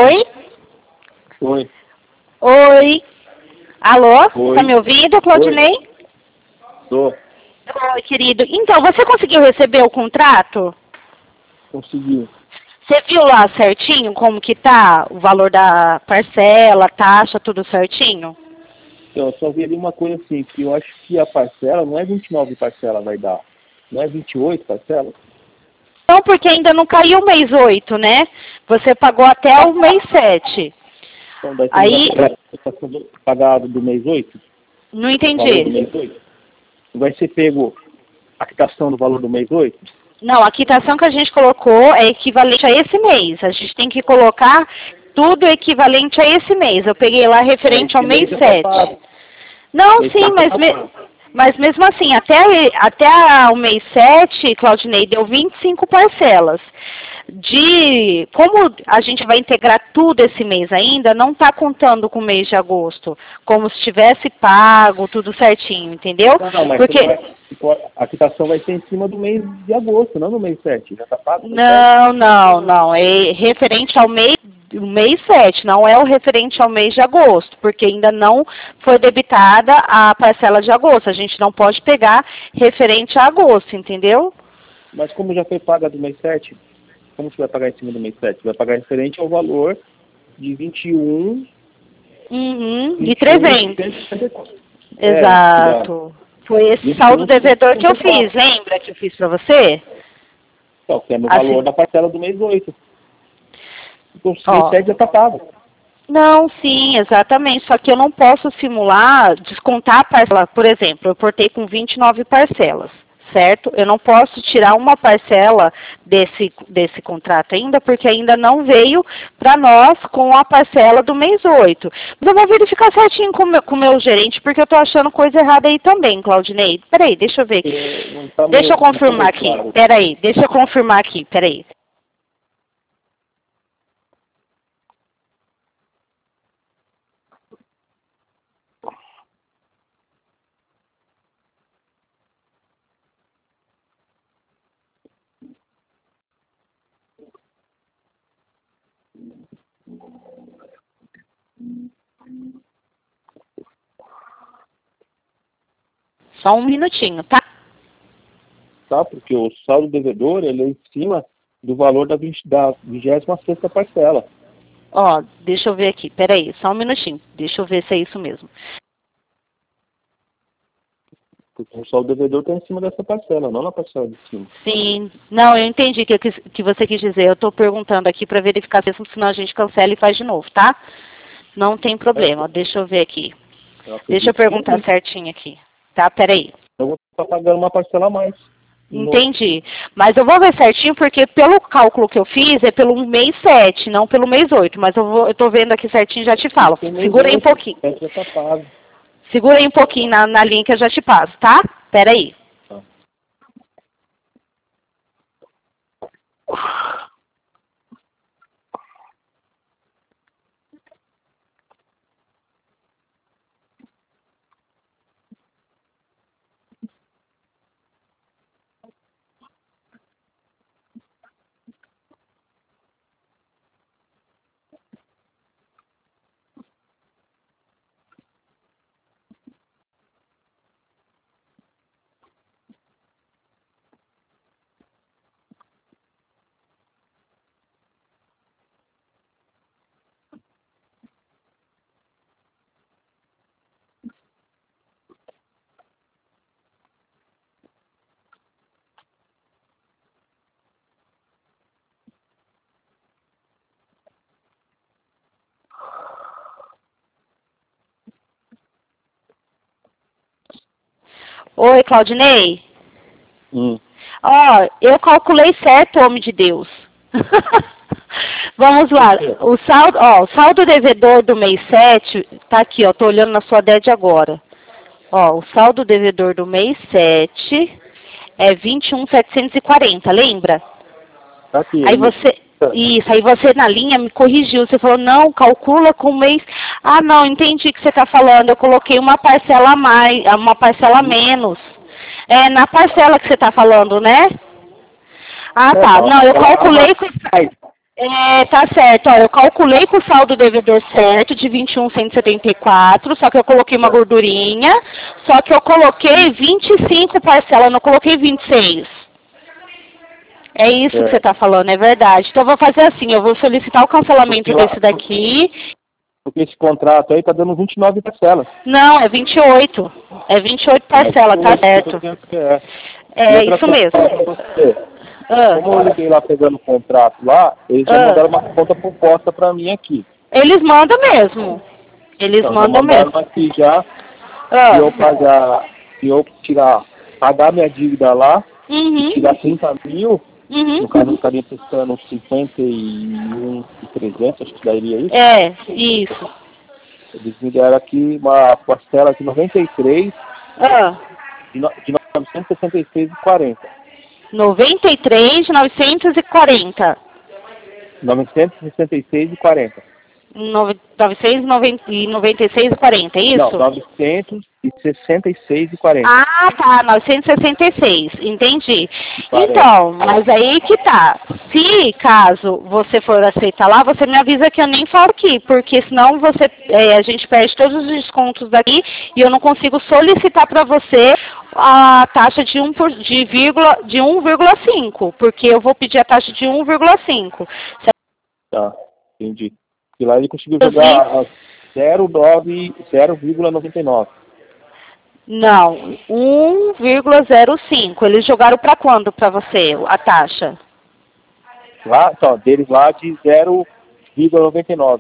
Oi? Oi. Oi? Alô? Oi. Tá me ouvindo, Claudinei? Tô. Oi, querido. Então, você conseguiu receber o contrato? Conseguiu. Você viu lá certinho como que tá o valor da parcela, taxa, tudo certinho? Então, eu só vi ali uma coisa assim, que eu acho que a parcela não é 29 parcela vai dar. Não é 28 parcelas? Não, porque ainda não caiu o mês 8, né? Você pagou até o mês 7. Então, daí você não Aí, vai pagar do mês 8? não O valor do entendi. mês 8? Não vai ser pego a quitação do valor do mês 8? Não, a quitação que a gente colocou é equivalente a esse mês. A gente tem que colocar tudo equivalente a esse mês. Eu peguei lá referente ao Esse mês mês já tá 7. pago. Não, Mês sim, 7 já tá pago. mas mesmo assim, até o mês 7, Claudinei, deu 25 parcelas. Como a gente vai integrar tudo esse mês ainda, não está contando com o mês de agosto, como se tivesse pago, tudo certinho, entendeu? Não, mas Porque a quitação vai ser em cima do mês de agosto, não no mês 7. Já tá pago? não, é referente ao mês, o mês 7, não é o referente ao mês de agosto, porque ainda não foi debitada a parcela de agosto. A gente não pode pegar referente a agosto, entendeu? Mas como já foi paga do mês 7, como você vai pagar em cima do mês 7? Você vai pagar referente ao valor de 21... De 300. Exato. Foi esse 21, saldo devedor que eu 164. fiz, lembra que eu fiz para você? Então, que é no Assim, valor da parcela do mês 8. Então, o mês ó. 7 já está pago. Não, sim, exatamente. Só que eu não posso simular, descontar a parcela. Por exemplo, eu portei com 29 parcelas, certo? Eu não posso tirar uma parcela desse contrato ainda, porque ainda não veio para nós com a parcela do mês 8. Mas eu vou verificar certinho com o meu gerente, porque eu estou achando coisa errada aí também, Claudinei. Peraí, deixa eu ver aqui. Não tá Deixa eu não tá confirmar muito aqui. claro. Peraí, deixa eu confirmar aqui. Peraí. Só um minutinho, tá? Tá? Porque o saldo devedor ele é em cima do valor da 26ª parcela. Ó, deixa eu ver aqui, peraí, só um minutinho. Deixa eu ver se é isso mesmo. Porque o saldo devedor está em cima dessa parcela, não na parcela de cima. Sim, não, eu entendi o que você quis dizer. Eu estou perguntando aqui para verificar se senão a gente cancela e faz de novo, tá? Não tem problema, deixa eu ver aqui. Deixa eu perguntar certinho aqui, tá? Peraí. Eu vou estar pagando uma parcela a mais. Entendi. Mas eu vou ver certinho, porque pelo cálculo que eu fiz, é pelo mês 7, não pelo mês 8. Mas eu tô vendo aqui certinho e já te falo. Segura aí um pouquinho. Já tá pago. Segura aí um pouquinho na linha que eu já te passo, tá? Peraí. Tá. Oi, Claudinei? Hum. Ó, eu calculei certo, homem de Deus. Vamos lá. O saldo devedor do mês 7, tá aqui, ó, tô olhando na sua DED agora. Ó, o saldo devedor do mês 7 é 21.740, lembra? Tá aqui. Aí você na linha me corrigiu, você falou, não, calcula com o mês. Ah, não, entendi o que você está falando, eu coloquei uma parcela a mais, uma parcela a menos. É na parcela que você está falando, né? Ah, tá. Não, eu calculei com... Tá certo. Ó, eu calculei com o saldo devedor certo de 21.174, só que eu coloquei uma gordurinha, só que eu coloquei 25 parcelas, não coloquei 26. É isso que você está falando, é verdade. Então eu vou fazer assim, eu vou solicitar o cancelamento desse daqui. Porque esse contrato aí tá dando 29 parcelas. Não, é 28. É 28 parcelas, tá certo. É isso mesmo. Como eu liguei lá pegando o contrato lá, eles já mandaram uma conta proposta para mim aqui. Eles mandam mesmo. Eles então, mandam mesmo. Aqui já, se eu pagar minha dívida lá, e tirar 30 mil, no caso eu estaria prestando 51.300, acho que daria isso. É, isso. Eles me deram aqui uma parcela de 93, de 966,40. 93 de 940. 966,40. 996,40, é isso? Não, 966,40. Ah, tá, 966, entendi. Então, mas aí que tá. Se caso você for aceitar lá, você me avisa que eu nem falo aqui, porque senão a gente perde todos os descontos daqui e eu não consigo solicitar para você a taxa de 1,5, porque eu vou pedir a taxa de 1,5. Tá, entendi. E lá ele conseguiu jogar a 0,99. Não, 1,05. Eles jogaram para quando para você a taxa? Lá, então, deles lá de 0,99.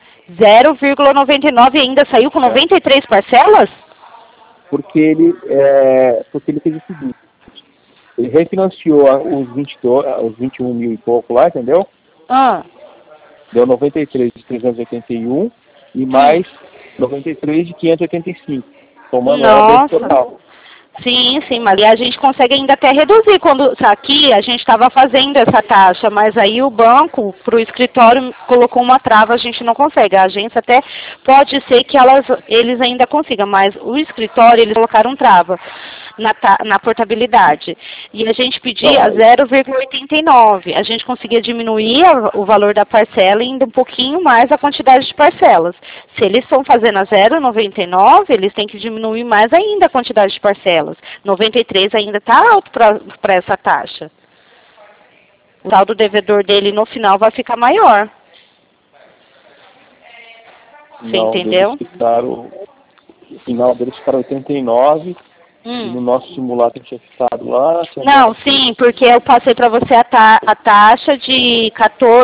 0,99 e ainda saiu com 93 parcelas? Porque ele fez o seguinte. Ele refinanciou os 21 mil e pouco lá, entendeu? Deu 93 de 381 e mais 93 de 585. Tomando ela total. Sim, mas a gente consegue ainda até reduzir. Quando aqui a gente estava fazendo essa taxa, mas aí o banco, para o escritório, colocou uma trava, a gente não consegue. A agência até pode ser que eles ainda consigam, mas o escritório, eles colocaram trava na portabilidade. E a gente pedia 0,89. A gente conseguia diminuir o valor da parcela e ainda um pouquinho mais a quantidade de parcelas. Se eles estão fazendo a 0,99, eles têm que diminuir mais ainda a quantidade de parcelas. 93 ainda está alto para essa taxa. O saldo devedor dele no final vai ficar maior. Você entendeu? O final deles ficaram 89. E no nosso simulacro tinha ficado lá. Não, sim, porque eu passei para você a taxa de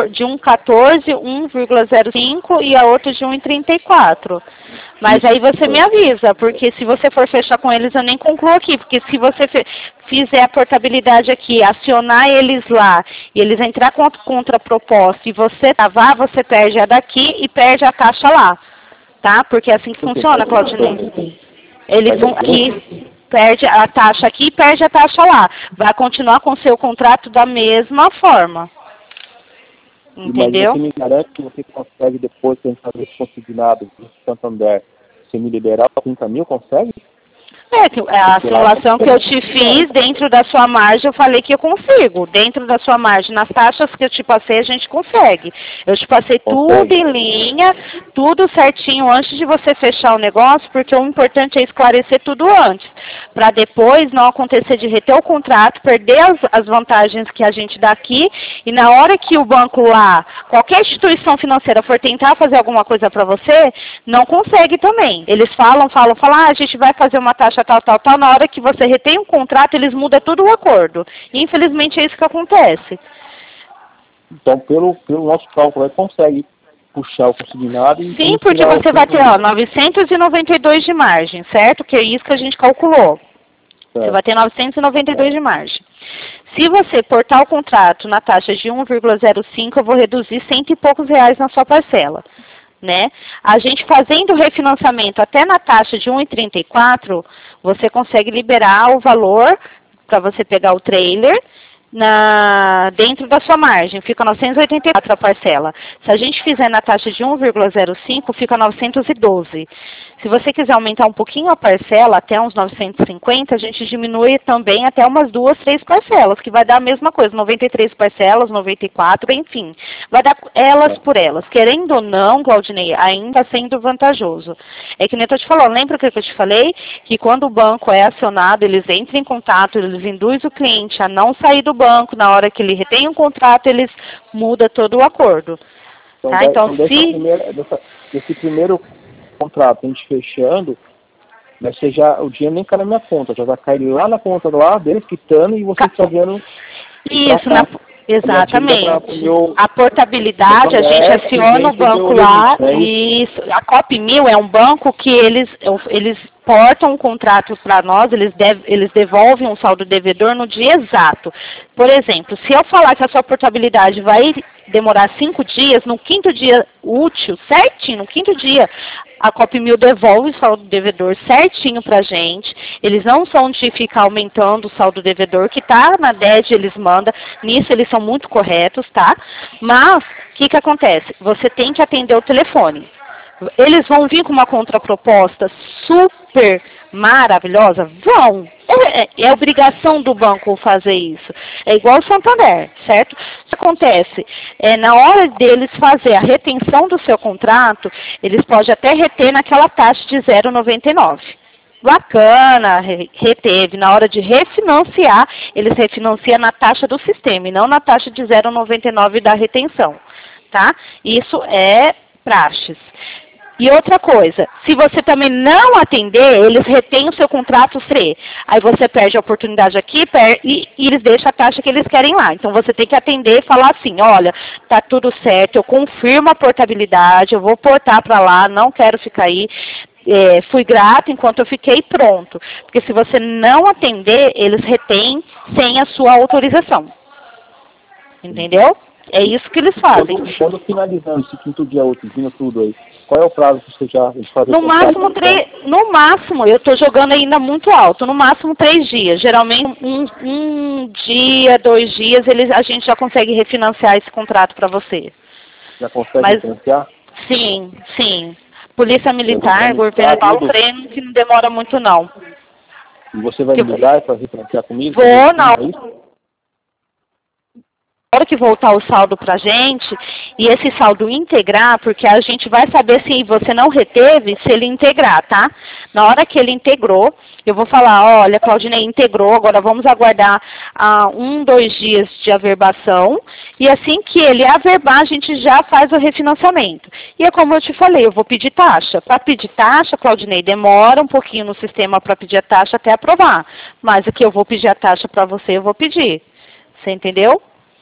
1,05 e a outra de 1,34. Mas aí você me avisa, porque se você for fechar com eles, eu nem concluo aqui. Porque se você fizer a portabilidade aqui, acionar eles lá, e eles entrar contra a proposta, e você travar, você perde a daqui e perde a taxa lá. Tá? Porque é assim que funciona, Claudinei. Eles vão aqui... Perde a taxa aqui e perde a taxa lá. Vai continuar com o seu contrato da mesma forma. Entendeu? Mas você me garante que você consegue, depois de fazer esse consignado do Santander, você me liberar 30 mil, consegue? A simulação que eu te fiz dentro da sua margem, eu falei que eu consigo. Dentro da sua margem, nas taxas que eu te passei, a gente consegue. Eu te passei tudo em linha, tudo certinho antes de você fechar o negócio, porque o importante é esclarecer tudo antes. Para depois não acontecer de reter o contrato, perder as vantagens que a gente dá aqui, e na hora que o banco lá, qualquer instituição financeira for tentar fazer alguma coisa para você, não consegue também. Eles falam, a gente vai fazer uma taxa tal, na hora que você retém um contrato, eles mudam tudo o acordo. E infelizmente é isso que acontece. Então, pelo nosso cálculo, ele consegue puxar o consignado e... Sim, porque você vai ter 992 de margem, certo? Que é isso que a gente calculou. Você vai ter 992 de margem. Se você portar o contrato na taxa de 1,05, eu vou reduzir R$100 e poucos na sua parcela. Né? A gente fazendo o refinanciamento até na taxa de 1,34, você consegue liberar o valor para você pegar o trailer dentro da sua margem, fica 984 a parcela. Se a gente fizer na taxa de 1,05, fica 912. Se você quiser aumentar um pouquinho a parcela, até uns 950, a gente diminui também até umas 2, 3 parcelas, que vai dar a mesma coisa, 93 parcelas, 94, enfim. Vai dar elas por elas. Querendo ou não, Claudinei, ainda sendo vantajoso. É que nem eu tô te falando, lembra o que eu te falei? Que quando o banco é acionado, eles entram em contato, eles induzem o cliente a não sair do banco, na hora que ele retém um contrato, eles mudam todo o acordo. Então, tá? Então desse primeiro contrato, a gente fechando, vai ser já, o dinheiro nem cai na minha conta, já vai cair lá na conta lá, deles quitando e você está vendo. Isso, exatamente. A portabilidade, a gente aciona o banco lá, isso. A COP1000 é um banco que eles portam um contrato para nós, eles devolvem um saldo devedor no dia exato. Por exemplo, se eu falar que a sua portabilidade vai demorar 5 dias, no 5º dia útil, certinho, no 5º dia, a COP1000 devolve o saldo devedor certinho para a gente. Eles não são de ficar aumentando o saldo devedor, que está na DED, eles mandam. Nisso eles são muito corretos, tá? Mas, o que acontece? Você tem que atender o telefone. Eles vão vir com uma contraproposta super maravilhosa? Vão. É obrigação do banco fazer isso. É igual o Santander, certo? O que acontece? Na hora deles fazer a retenção do seu contrato, eles podem até reter naquela taxa de 0,99. Bacana, reteve. Na hora de refinanciar, eles refinanciam na taxa do sistema e não na taxa de 0,99 da retenção, tá? Isso é praxes. E outra coisa, se você também não atender, eles retêm o seu contrato free. Aí você perde a oportunidade aqui e eles deixam a taxa que eles querem lá. Então você tem que atender e falar assim, olha, tá tudo certo, eu confirmo a portabilidade, eu vou portar para lá, não quero ficar aí. Fui grato enquanto eu fiquei pronto. Porque se você não atender, eles retêm sem a sua autorização. Entendeu? É isso que eles fazem. Quando finalizando esse 5º dia útil, vindo tudo aí, qual é o prazo que você já faz? No máximo, eu estou jogando ainda muito alto, no máximo 3 dias. Geralmente um dia, 2 dias, a gente já consegue refinanciar esse contrato para você. Já consegue refinanciar? Sim. Polícia Militar, governamental, treino que não demora muito não. E você vai me ligar para refinanciar comigo? Vou, não. Na hora que voltar o saldo para a gente, e esse saldo integrar, porque a gente vai saber se você não reteve, se ele integrar, tá? Na hora que ele integrou, eu vou falar, olha, Claudinei integrou, agora vamos aguardar 1, 2 dias de averbação, e assim que ele averbar, a gente já faz o refinanciamento. E é como eu te falei, eu vou pedir taxa. Para pedir taxa, Claudinei, demora um pouquinho no sistema para pedir a taxa até aprovar. Mas o que eu vou pedir a taxa para você, eu vou pedir. Você entendeu?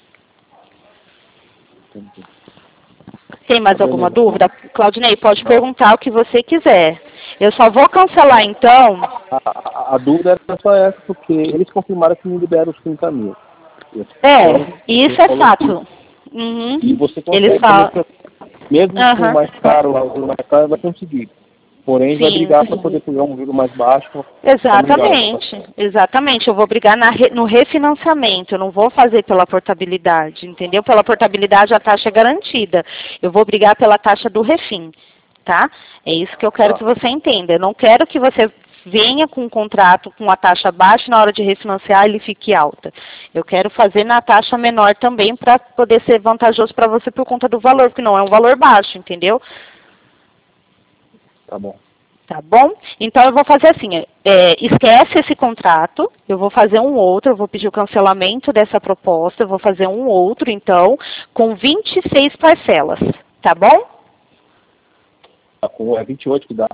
Tem mais alguma dúvida? Claudinei, pode perguntar o que você quiser. Eu só vou cancelar, então. A dúvida era só essa, porque eles confirmaram que me liberam os 30 mil. Isso é fato. Uhum. E você consegue, eles falam... mesmo com mais caro, vai conseguir. Porém, vai brigar para poder pegar um juro mais baixo. Exatamente. Eu vou brigar no refinanciamento, eu não vou fazer pela portabilidade, entendeu? Pela portabilidade a taxa é garantida. Eu vou brigar pela taxa do refim, tá? É isso que eu quero que você entenda. Eu não quero que você venha com um contrato com a taxa baixa e na hora de refinanciar ele fique alta. Eu quero fazer na taxa menor também para poder ser vantajoso para você por conta do valor, porque não é um valor baixo, entendeu? Tá bom. Tá bom? Então eu vou fazer assim, esquece esse contrato, eu vou fazer um outro, eu vou pedir o cancelamento dessa proposta, eu vou fazer um outro, então, com 26 parcelas, tá bom? É 28 que dá.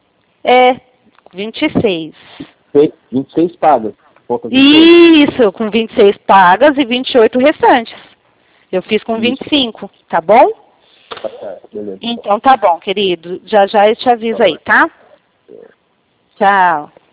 26. 26 pagas. Isso, com 26 pagas e 28 restantes. Eu fiz com 25, tá bom? Tá certo, beleza. Então tá bom, querido. Já eu te aviso aí, tá? Tchau.